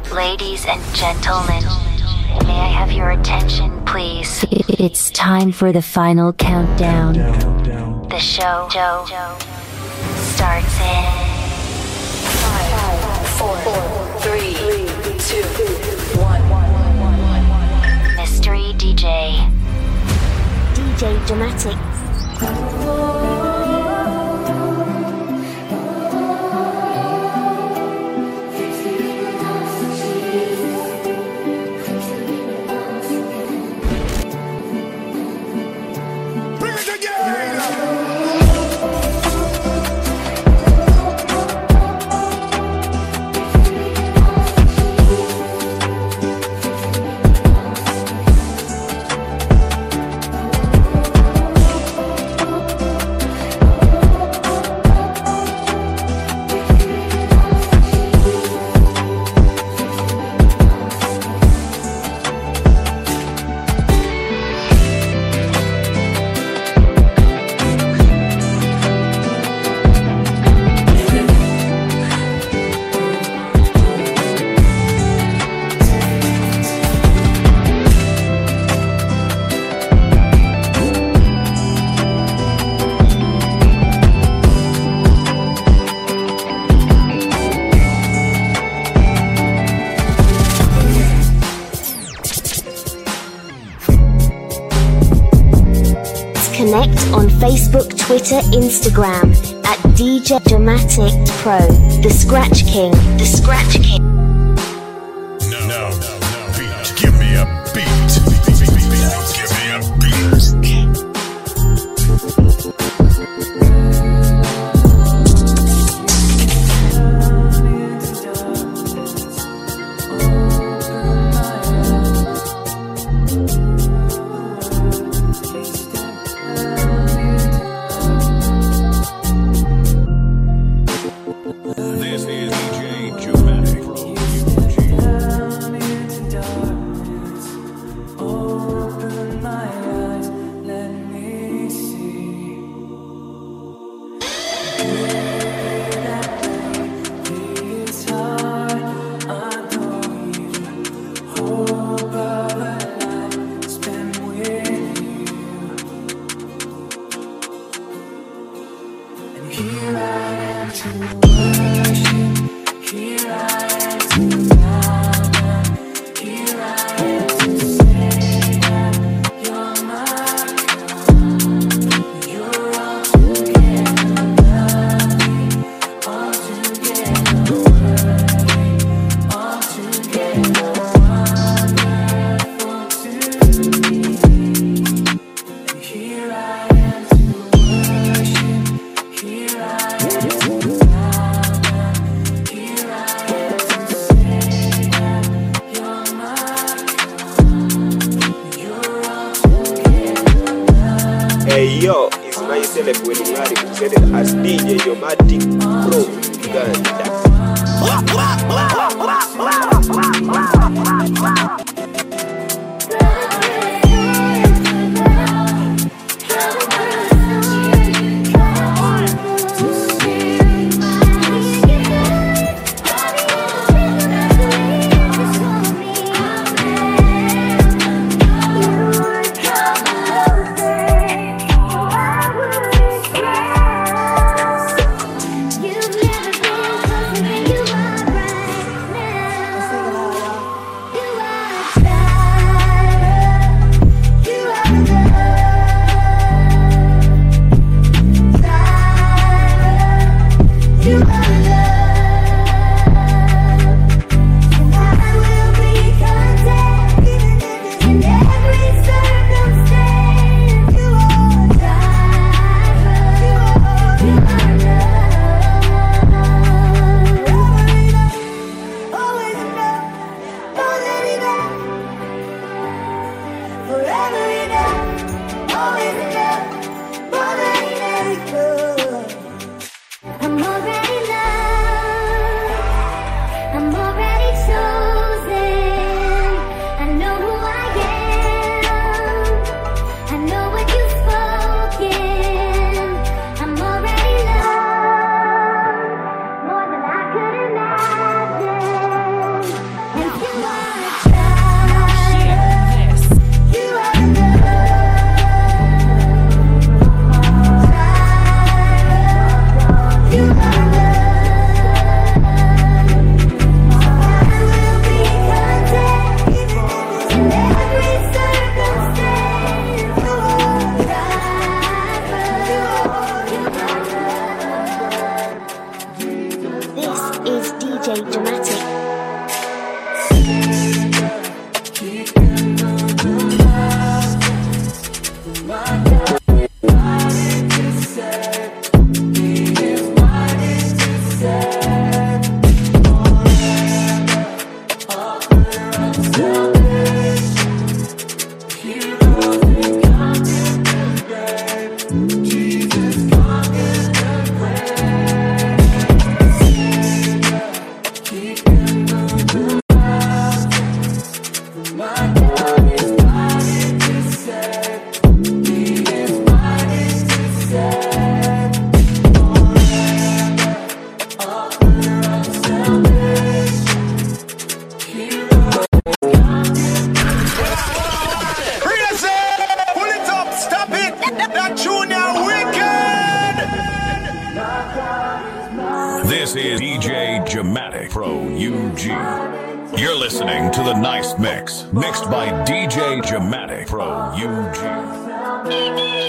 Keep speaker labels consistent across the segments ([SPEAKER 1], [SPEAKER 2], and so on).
[SPEAKER 1] Ladies and gentlemen, may I have your attention, please? It's time for the final countdown. The show starts in 5, 4, 3, 2, 1. Mystery DJ.
[SPEAKER 2] DJ Dramatic. Connect on Facebook, Twitter, Instagram at DJ Dramatic Pro, The Scratch King. The Scratch King.
[SPEAKER 3] No, beat. Give me a beat. Give me a beat. This is DJ Dramatic Pro.
[SPEAKER 4] Open my eyes, let me see. That this heart adore you. Hope of a life spent with you. And here I am to worship. Here I am to bow down. Here I am to say that you're my God. You're altogether lovely, altogether worthy, altogether wonderful to me. And here I am to worship. Here I am to bow down. Here I am to say that you're my God. You're altogether lovely.
[SPEAKER 5] Hey yo, it's myself when you are represented as DJ Dramatic Pro Uganda.
[SPEAKER 6] You've never been
[SPEAKER 3] You're listening to The Nice Mix, mixed by DJ Dramatic Pro UG.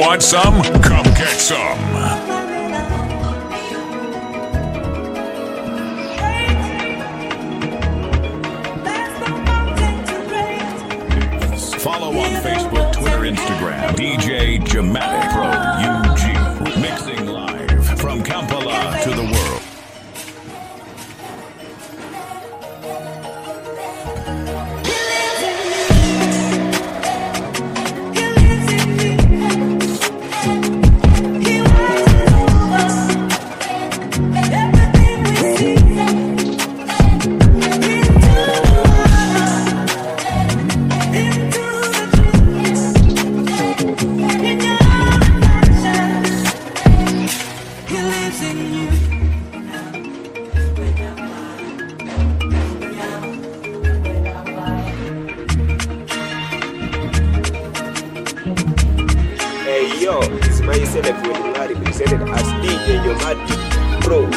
[SPEAKER 3] Want some? Come get some. Follow on Facebook, Twitter, Instagram, DJ Dramatic Pro UG, mixing live from Kampala to the world.
[SPEAKER 5] Yo, it's my select with Larry, presented as DJ Dramatic Pro.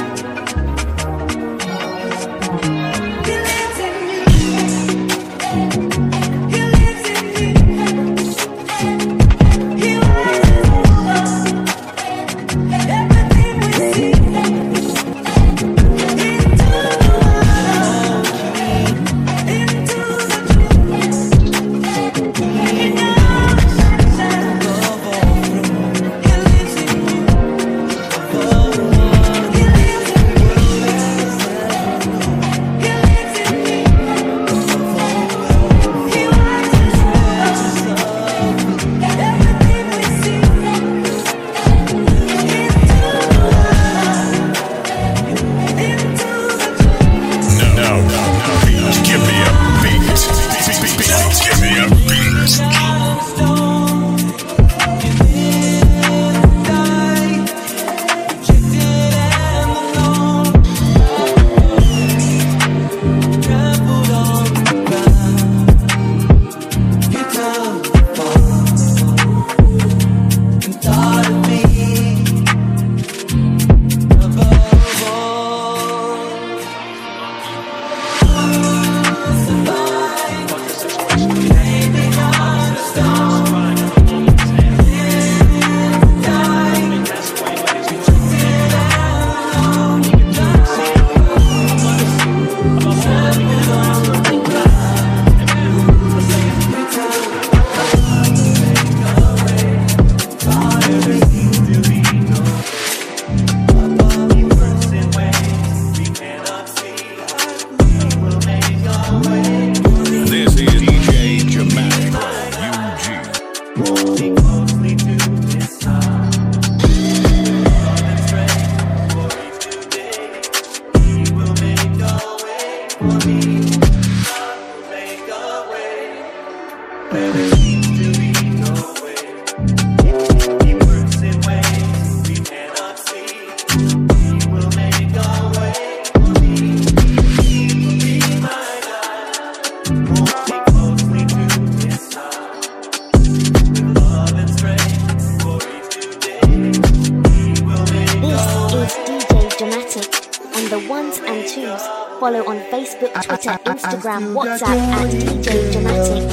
[SPEAKER 2] Follow on Facebook, Twitter, Instagram, WhatsApp at DJ Dramatic.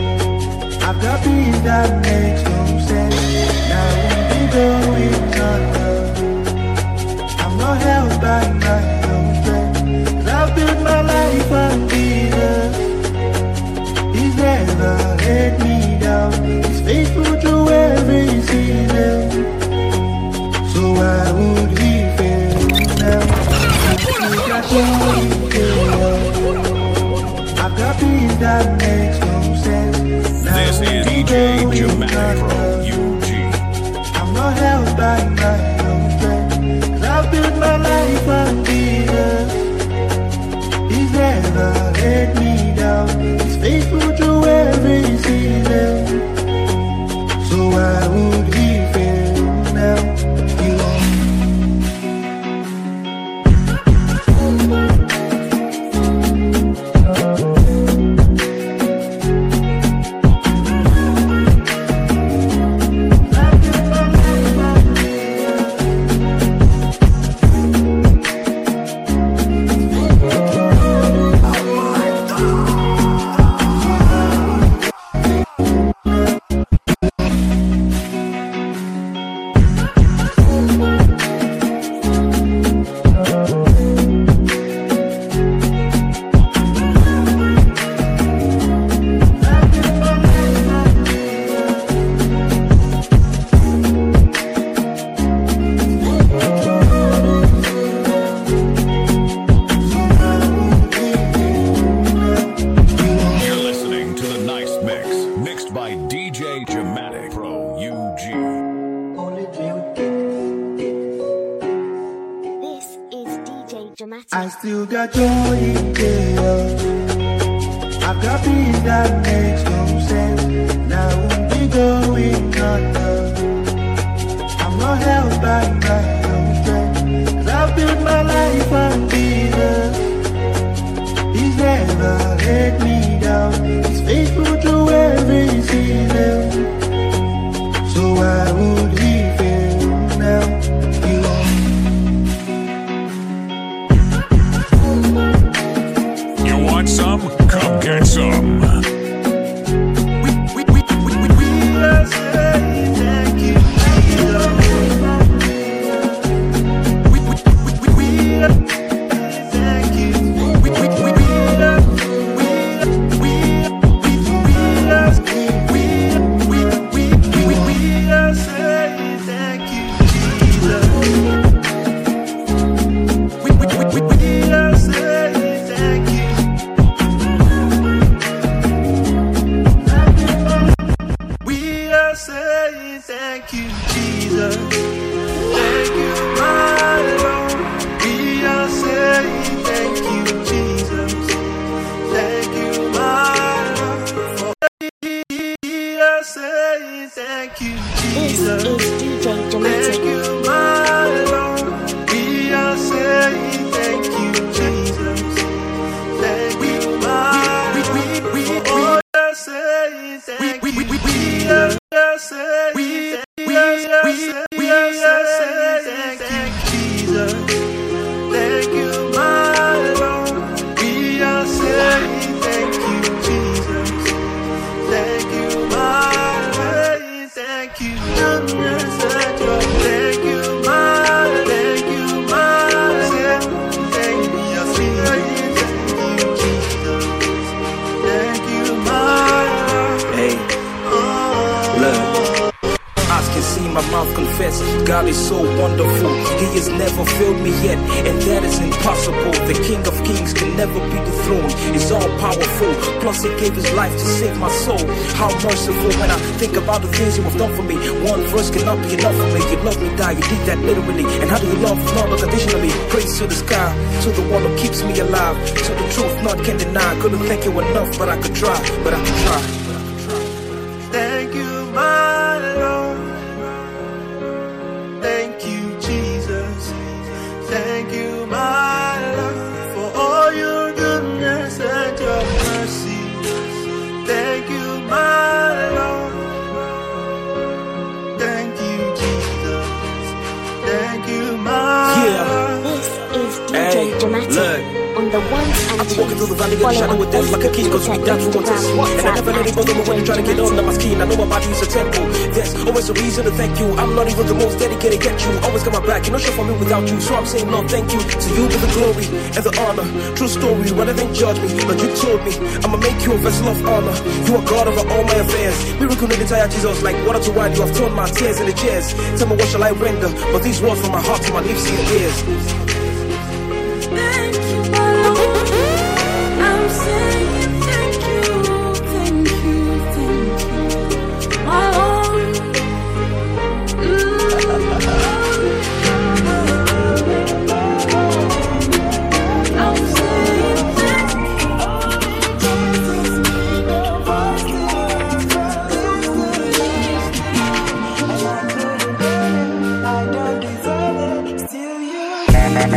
[SPEAKER 6] I've got beats that makes no sense. Now we go with other. I'm not held by my own strength. 'Cause I've built my life on Jesus. He's never let me down. He's faithful through every season. So why would he fail now? I've got beats that makes no sense. Now
[SPEAKER 3] this is DJ Dramatic Pro UG.
[SPEAKER 6] I'm not held by my own strength. 'Cause I've built my life on Jesus. He's never let me down. He's faithful through every season. So why would he fail now? He won't. still got joy in chaos. I've got peace that makes no sense. Now I won't be going under. I'm not held by my own strength. 'Cause I've built my life on Jesus. He's never let me down. He's faithful through every season. So why would he fail now? He won't.
[SPEAKER 3] You want some? Come get some.
[SPEAKER 7] God is so wonderful, He has never failed me yet, and that is impossible. The King of Kings can never be dethroned, He's all powerful, plus He gave His life to save my soul. How merciful when I think about the things You have done for me. One verse cannot be enough for me. You love me, die, You did that literally. And how do you love not unconditionally? Praise to the sky, to the one who keeps me alive, to the truth none can deny. Couldn't thank You enough, but I could try, but I could try.
[SPEAKER 6] Thank You, my Lord. Thank You, Jesus. Thank You, my Lord, for all Your goodness and Your mercy. Thank You, my Lord. Thank You, Jesus. Thank You, my Lord.
[SPEAKER 2] This is DJ Dramatic on the ones and
[SPEAKER 7] I'm walking through the valley of the
[SPEAKER 2] Follow
[SPEAKER 7] shadow
[SPEAKER 2] on
[SPEAKER 7] with death like a king, cause we
[SPEAKER 2] Facebook,
[SPEAKER 7] down through one test.
[SPEAKER 2] Instagram,
[SPEAKER 7] And I never let it bother me when you're trying to get on my skin. I know my body is a temple. There's always a reason to thank You. I'm not even the most dedicated yet You always got my back. You're not sure for me without You. So I'm saying Lord, thank You. To You be the glory and the honor. True story, rather than judge me, but You told me I'ma make You a vessel of honor. You are God over all my affairs. Miracle in the entire Jesus, like water to wine. You have turned my tears into chairs. Tell me what shall I render, but these words from my heart to my lips to Your ears.
[SPEAKER 4] Thank You, my Lord. I'm saying thank You, thank You, thank You, my Lord. I'm saying thank
[SPEAKER 6] I don't deserve it, still You.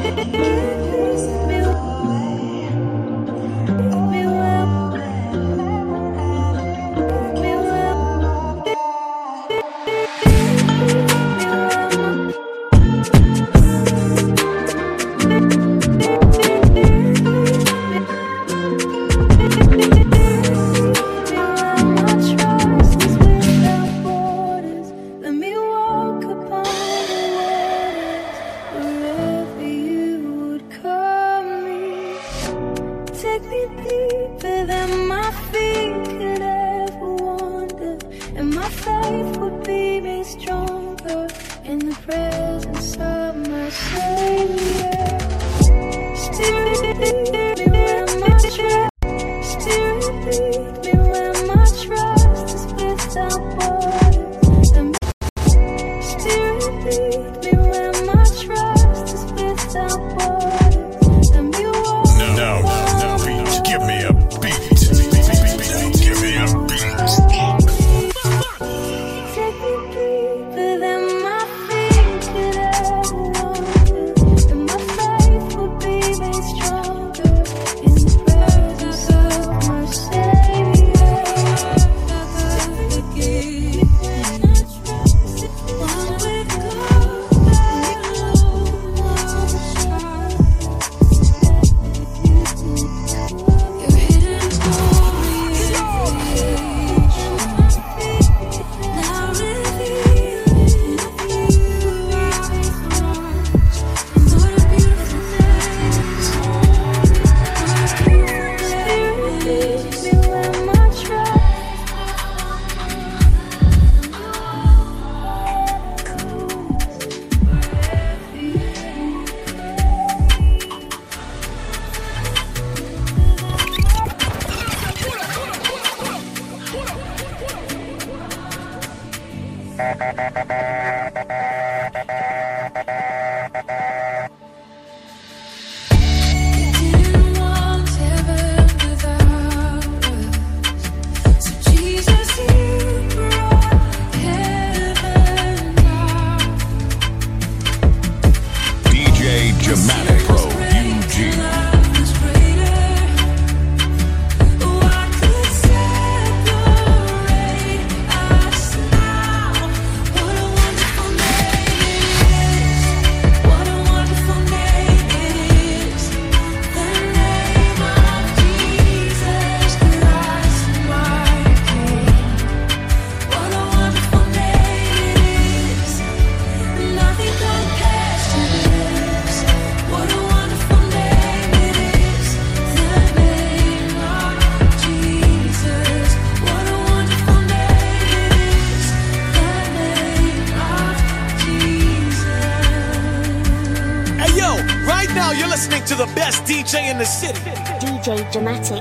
[SPEAKER 8] To the best DJ in the city,
[SPEAKER 2] DJ Dramatic.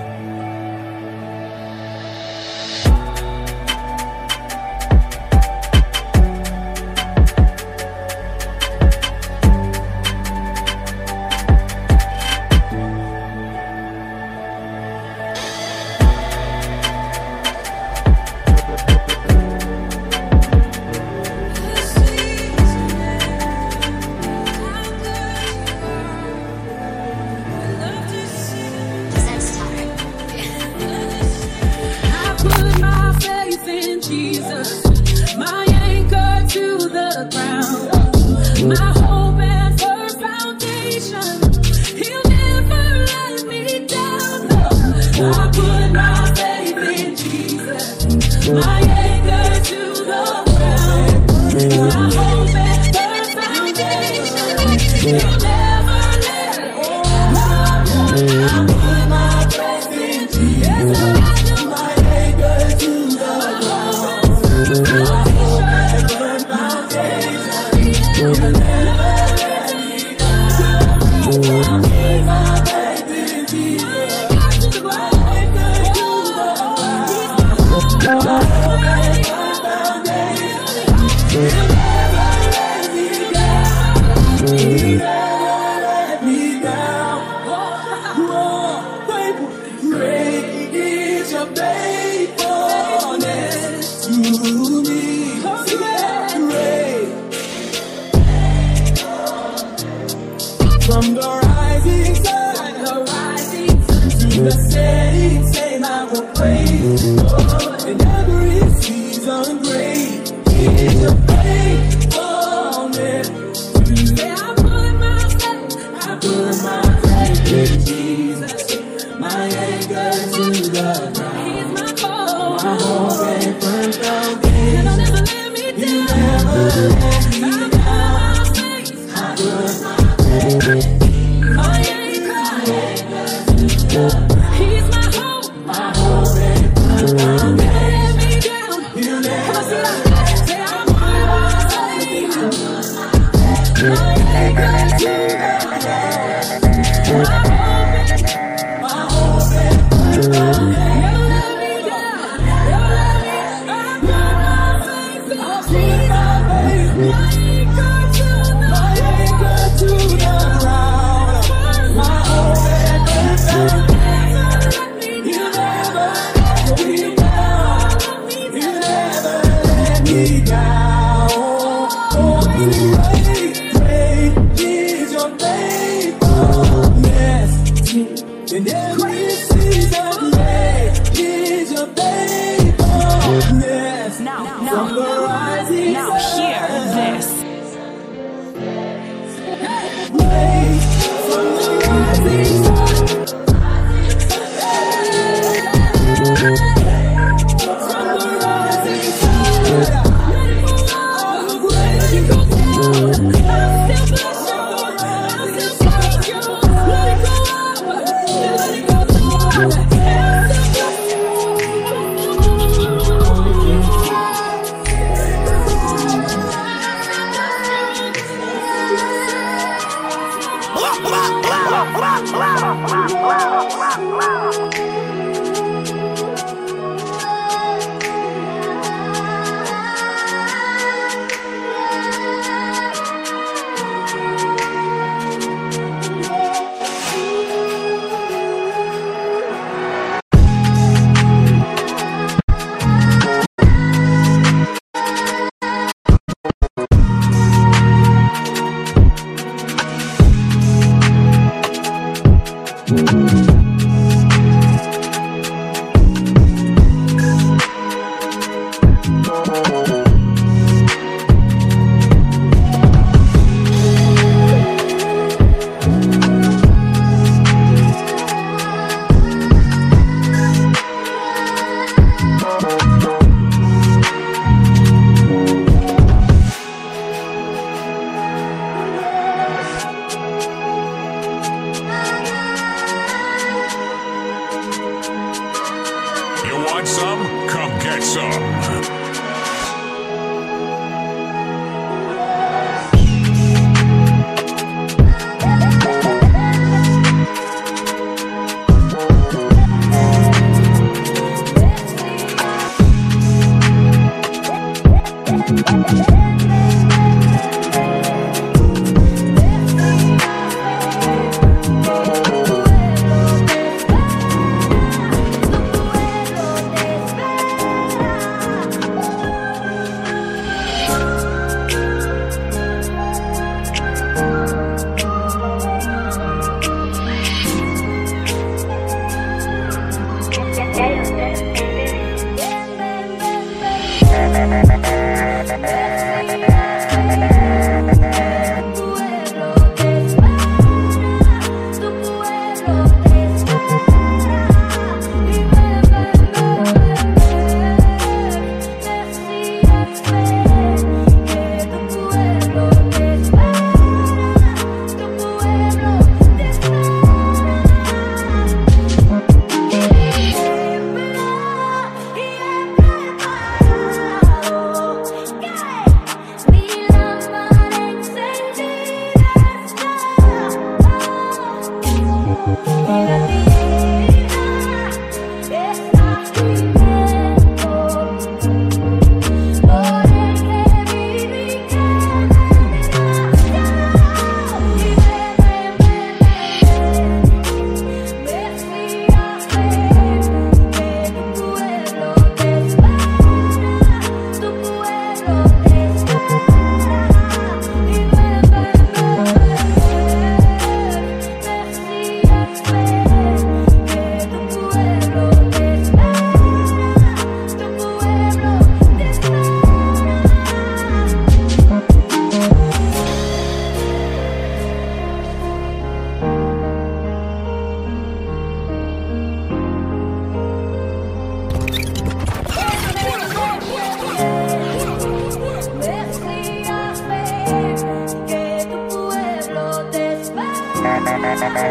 [SPEAKER 4] Oh,
[SPEAKER 9] the rising sun to the setting sun, I will praise the Lord. In every season great is your faithfulness. Say I put my faith in Jesus, my anchor to the ground. He's my hope and firm foundation. He'll never let me down. You never let me down. I put my faith in my anchor to the ground. He's my hope and firm foundation. Let me down. You never let me down. Say I put my faith in my anchor to the ground. In every season, great is your faithfulness. From the rising
[SPEAKER 10] now hear this.
[SPEAKER 9] From the rising sun. From the rising sun.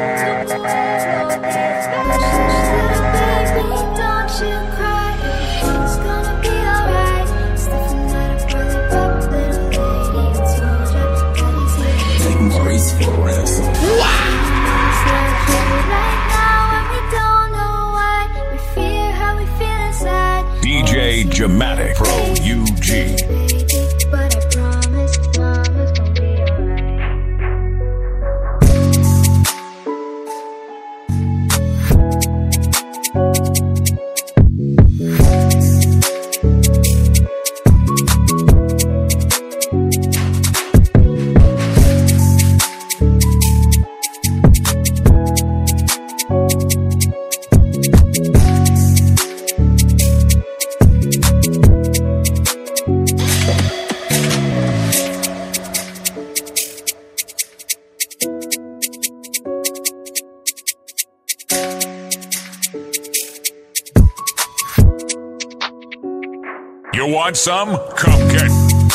[SPEAKER 3] DJ Dramatic Pro UG.
[SPEAKER 1] But I promise, mama's gonna be alright.
[SPEAKER 3] You want some? Come get.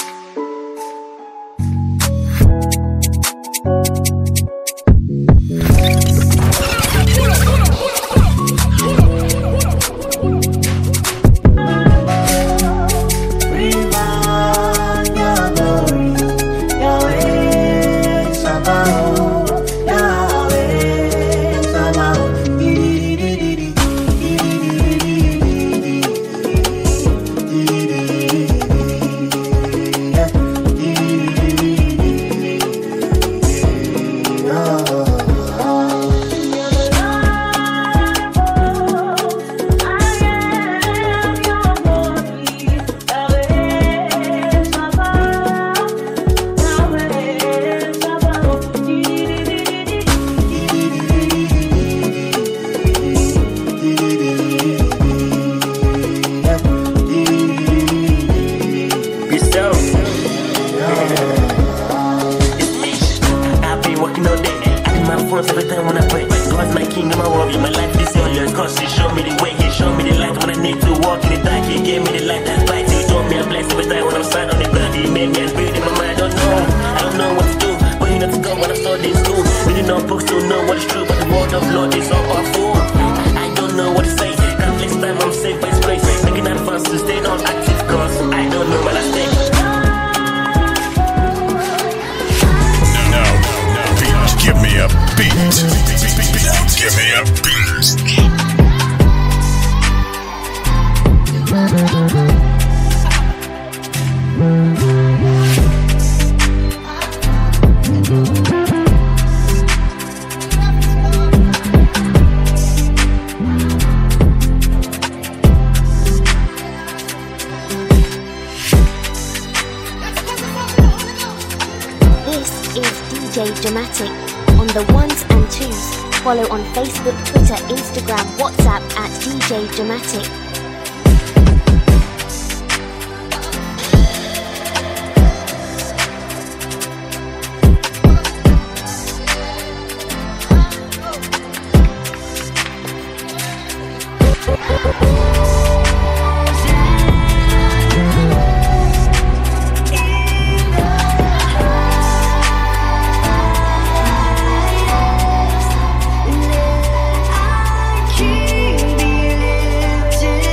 [SPEAKER 2] Dramatic on the ones and twos. Follow on Facebook, Twitter, Instagram, WhatsApp at DJ Dramatic.
[SPEAKER 1] Keep you lifted.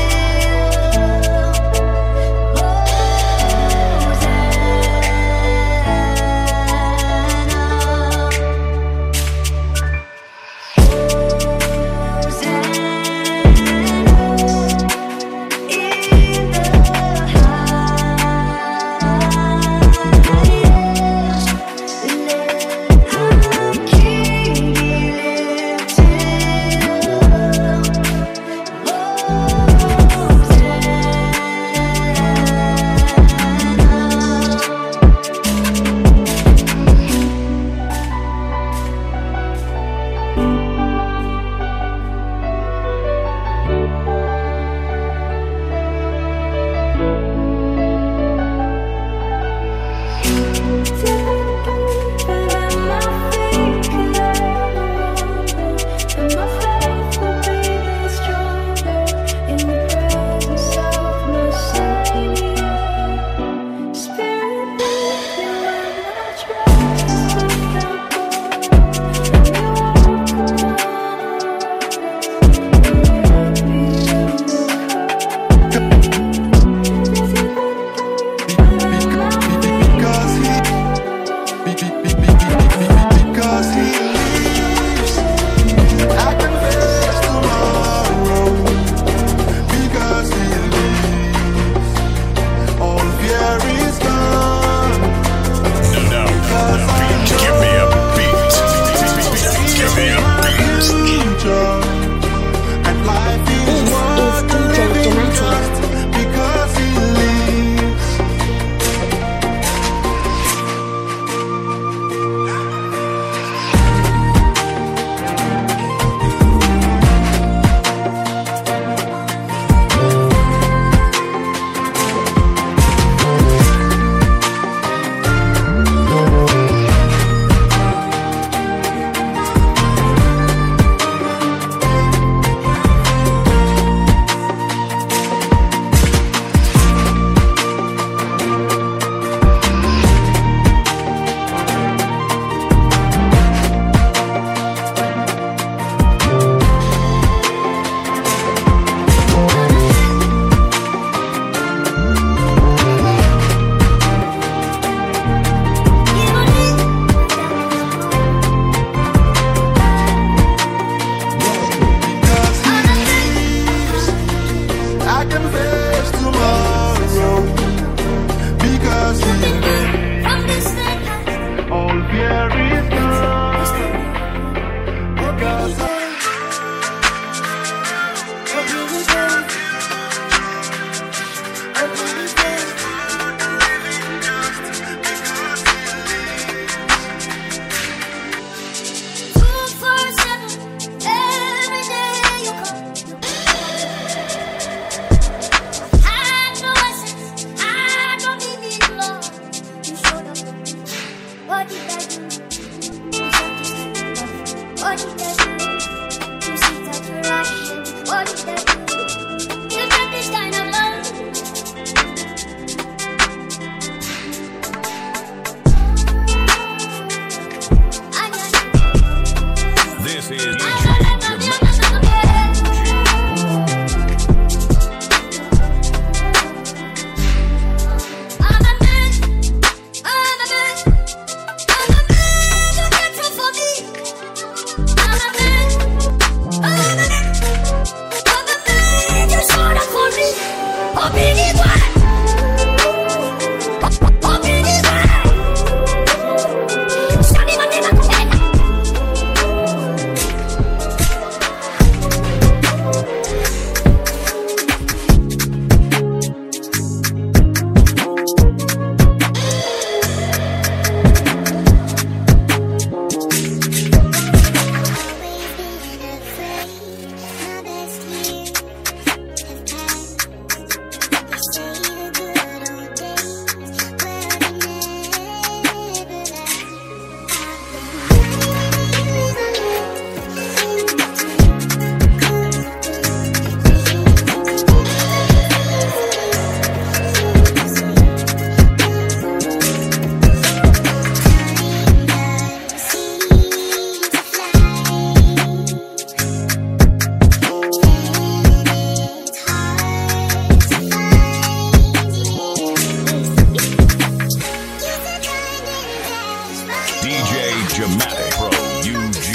[SPEAKER 3] Dramatic Pro UG.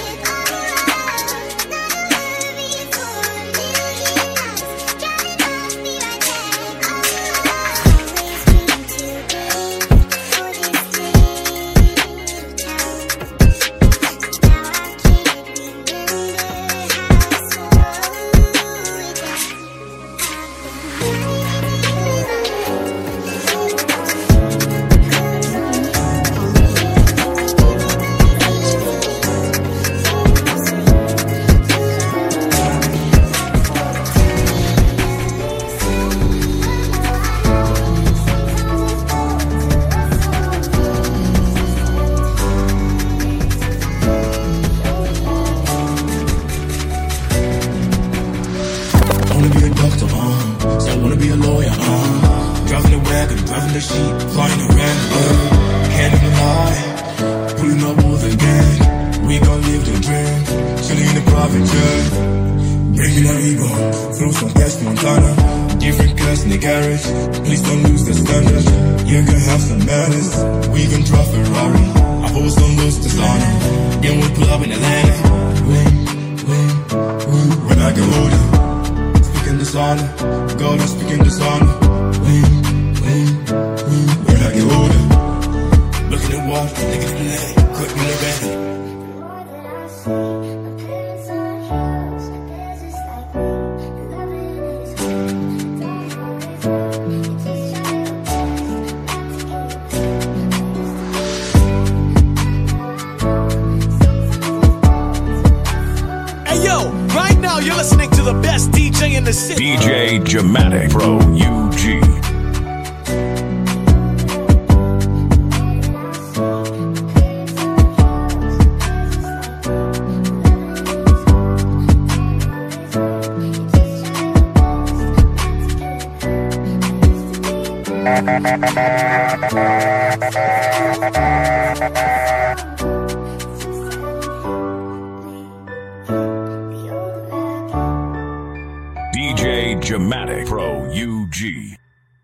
[SPEAKER 10] Driving the sheep, flying around the world. Can't even lie, pulling up all the gang. We gon' live the dream, chilling in the private jet. Breaking our ego, through some gas Montana. Different cars in the garage, please don't lose the standard. You can have some manners, we can drive Ferrari. I post on those Tesla, then we'll pull up in Atlanta. When I get older, speaking the sauna, God is speaking the sauna. When I get older, looking at water, looking at the land, quick when they're ready.
[SPEAKER 8] Hey yo, right now you're listening to the best DJ in the city.
[SPEAKER 3] DJ Dramatic Pro UG. DJ Dramatic Pro UG.